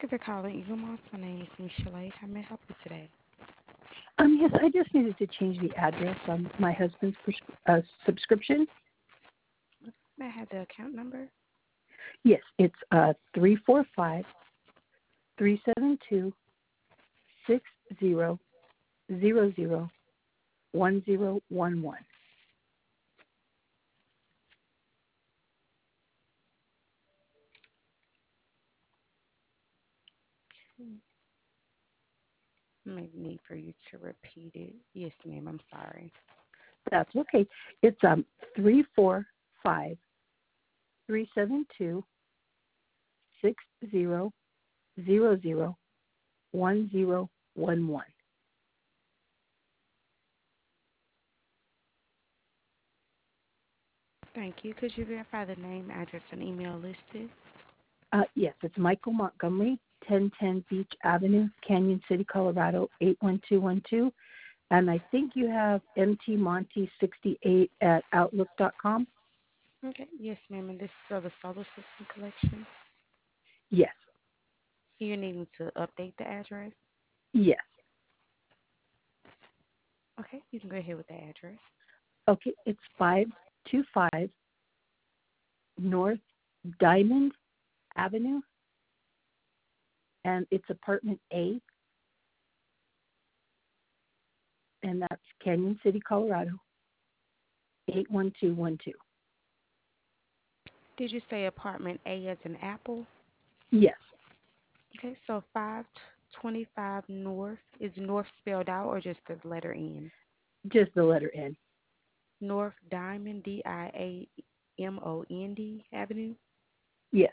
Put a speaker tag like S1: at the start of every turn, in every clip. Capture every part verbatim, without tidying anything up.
S1: Thank you for calling Eagle Moss. My name is Michelle. How may I help you today?
S2: Um, yes, I just needed to change the address on my husband's pres- uh, subscription.
S1: May I have the account number?
S2: Yes, it's uh three four five three seven two six zero zero zero one zero one one.
S1: May need for you to repeat it. Yes, ma'am. I'm sorry.
S2: That's okay. It's um three four five three seven two six zero zero zero one zero one one.
S1: Thank you. Could you verify the name, address, and email listed?
S2: Uh, yes, it's Michael Montgomery, ten ten Beach Avenue, Canyon City, Colorado, eight one two one two. And I think you have M T Monty sixty-eight at outlook dot com.
S1: Okay. Yes, ma'am. And this is for the solar system collection.
S2: Yes,
S1: You're needing to update the address.
S2: yes.
S1: Okay. You can go ahead with the address.
S2: Okay, it's five two five North Diamond Avenue, and it's apartment A, and that's Canyon City, Colorado, eight one two one two.
S1: Did you say apartment A as an apple?
S2: Yes,
S1: Okay. So five twenty-five North. Is North spelled out or just the letter N?
S2: just the letter N.
S1: North Diamond, D I A M O N D Avenue.
S2: Yes,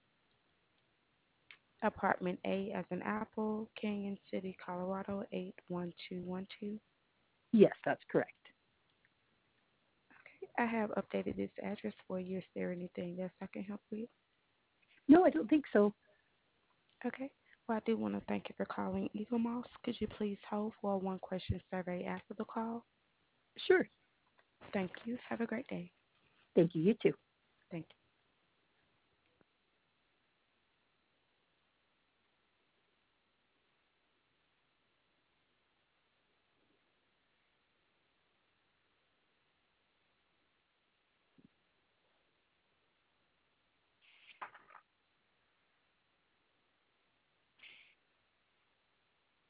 S1: Apartment A as an apple, Canyon City, Colorado, eight one two one two.
S2: yes, that's correct.
S1: Okay, I have updated this address for you. Is there anything else I can help with?
S2: No, I don't think so.
S1: Okay. Well, I do want to thank you for calling Eagle Moss. Could you please hold for a one question survey after the call?
S2: Sure.
S1: Thank you. Have a great day.
S2: Thank you. You too.
S1: Thank you.